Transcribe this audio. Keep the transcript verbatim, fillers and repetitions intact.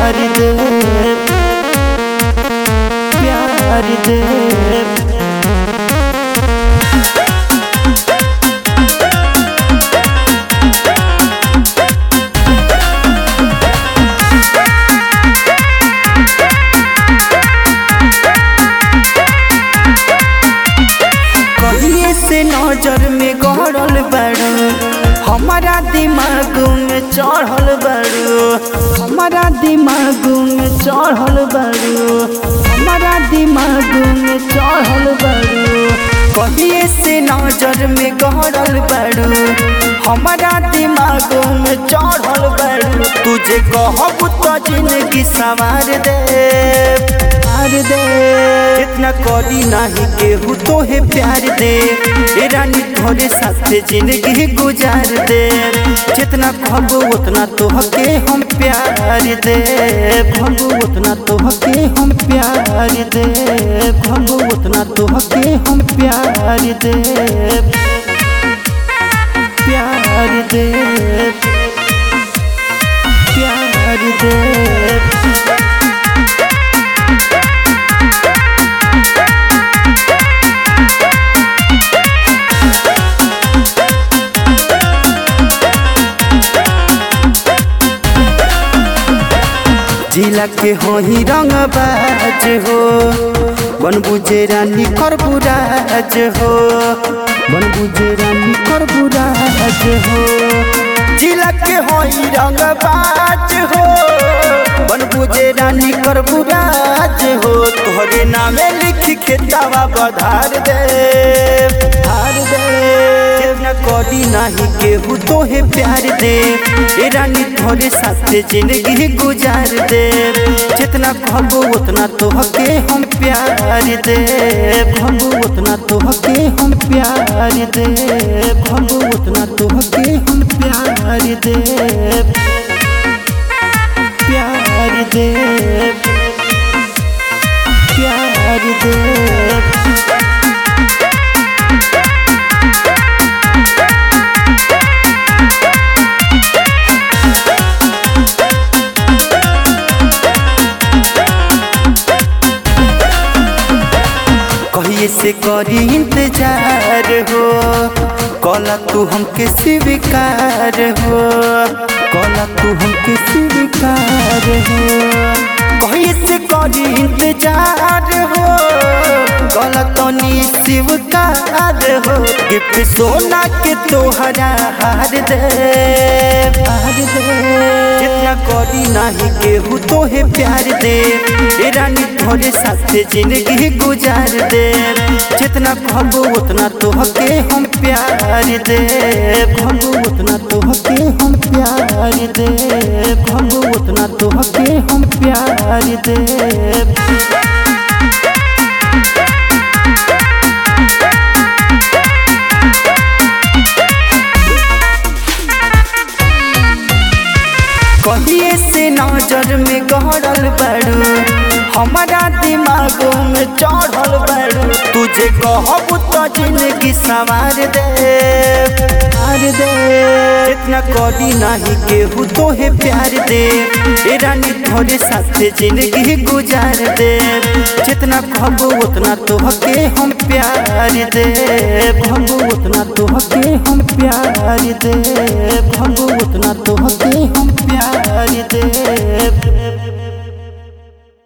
प्यार दे प्यार दे। से नजर में गड़ल बड़ू हमारा दिमाग में चढ़ल बड़ू हमारा दिमाग में चढ़ल बड़ू हमारा दिमाग में चढ़ल बड़ू। कहिए से नजर में गड़ल बड़ू हमारा दिमाग में चढ़ल बड़ू। तुझे कहब तो जिंदगी संवार दे दे जितना करी नहीं केहू तोहे प्यार दे ए रानी तोरे साथ जिंदगी गुजार दे। जितना कहबो उतना तोहके हम प्यार दे कहबो उतना तोहके हम प्यार दे कहबो उतना तोहके हम प्यार दे प्यार दे प्यार दे। जिला के हो ही रंग बाज हो बन बुझे रानी कर बुराज हो बन बुझे रानी कर बुराज हो। जिला के हो ही रंग बाज हो बन बुझे रानी कर बुराज हो। तोहरे नामे लिख के दावा बधार दे हार दे जितना करी नहीं केहू तोहे प्यार दे ए रानी तोरे साथ जिंदगी गुजार दे। जितना कहबो उतना तोहके हम प्यार दे कहबो उतना तोहके हम प्यार दे कहबो उतना तोहके हम प्यार दे प्यार दे प्यार दे। कहिए से करी इंतजार हो कला तू हमके स्वीकार हो कला तू हमके स्वीकार हो। कहिए से करी इंतजार हो कला तो नी स्वीकार हो। गिफ्ट सोना के तोहरा हार दे हार दे जितना करी नहीं केहू तोहे प्यार दे ए रानी तोरे साथ जिंदगी गुजार दे। जितना कहबो उतना तोहके हम प्यार दे कहबो उतना तोहके हम प्यार दे कहबो उतना तोहके हम प्यार दे। कहिए से नजर में गड़ल बड़ू हमारा दिमाग में चढ़ल बड़ू। तुझे कहब तो जिंदगी संवार दे हार दे जितना करी नहीं केहू तोहे प्यार दे ए रानी तोरे साथ जिंदगी गुजार दे। जितना कहबो उतना तोहके हम प्यार दे कहबो उतना तोहके हम प्यार दे कहबो उतना तोहके हम प्यार दे।